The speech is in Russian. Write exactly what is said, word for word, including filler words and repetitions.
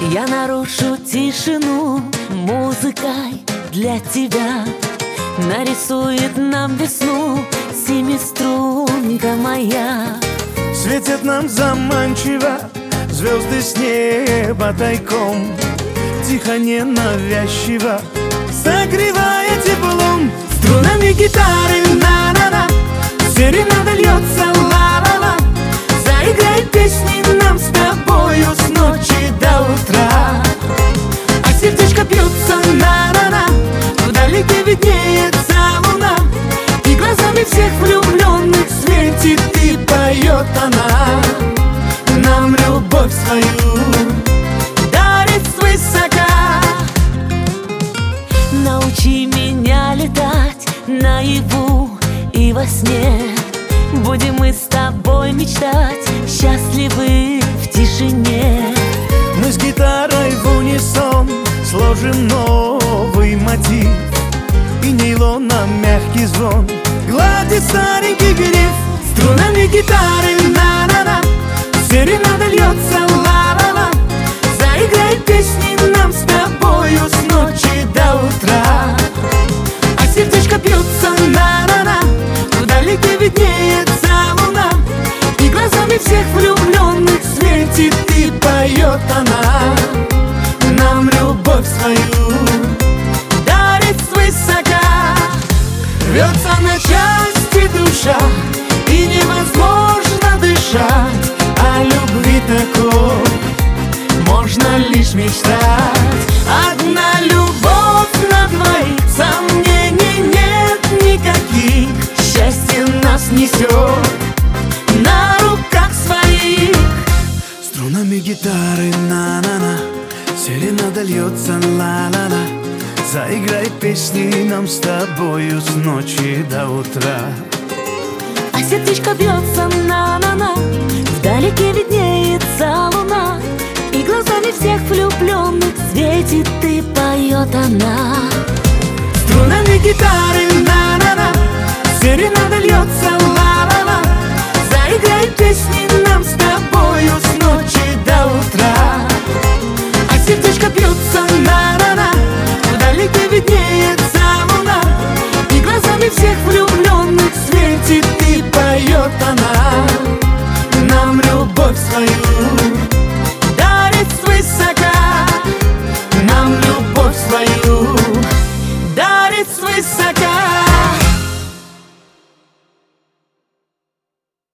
Я нарушу тишину музыкой для тебя. Нарисует нам весну семиструнка моя. Светят нам заманчиво звезды с неба тайком, тихо, ненавязчиво, согревая теплом. Струнами гитары на-на-на, серенада льется ла-ла-ла. Заиграй песни нам с тобою с ночи до утра. А сердечко бьется на-на-на, вдалеке виднеется луна, и глазами всех влюбленных светит и поет она. Нам любовь свою дарит свысока. Научи меня летать наяву и во сне. Будем мы с тобой мечтать, счастливы в тишине. Мы с гитарой в унисон сложим новый мотив, и нейлоном мягкий звон гладит старенький гриф. Струнами гитары на-на-на, серенада льется ла-ла-ла. Заиграй песни нам с тобою с ночи до утра. А сердечко бьется на-на-на, вдалеке виднеется луна, и глазами всех влюбленных светит и поет она. Нам любовь свою дарит свысока. Рвется на части душа, и невозможно дышать. О любви такой можно лишь мечтать. Одна любовь на двоих, сомнений нет никаких. Счастье нас несет на руках своих. Струнами гитары на-на-на, серенада льется ла-ла-ла. Заиграй песни нам с тобою с ночи до утра. А сердечко бьется на-на-на, вдалеке виднеется луна, и глазами всех влюбленных светит и поет она. Струнами гитары на-на-на, серенада льется ла-ла-ла. Заиграй песни нам с тобою с ночи до утра. А сердечко бьется на-на-на, вдалеке виднеется луна, и глазами всех влюбленных светит и поет она.